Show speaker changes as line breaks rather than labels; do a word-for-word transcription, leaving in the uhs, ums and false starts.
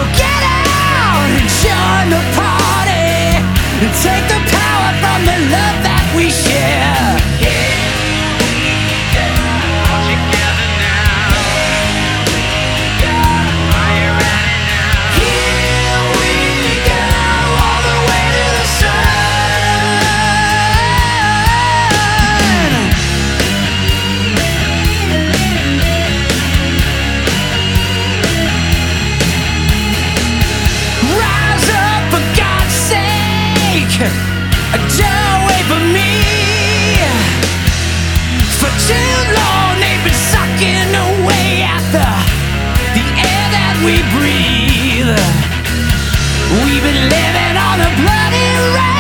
get out and join the party and take the power from the love that we share. Here we go, together now. Are you ready now? Here we go, all the way to the sun. Rise up, for God's sake, don't wait for me. For too long they've been sucking away at the, the air that we breathe. We've been living on a bloody road.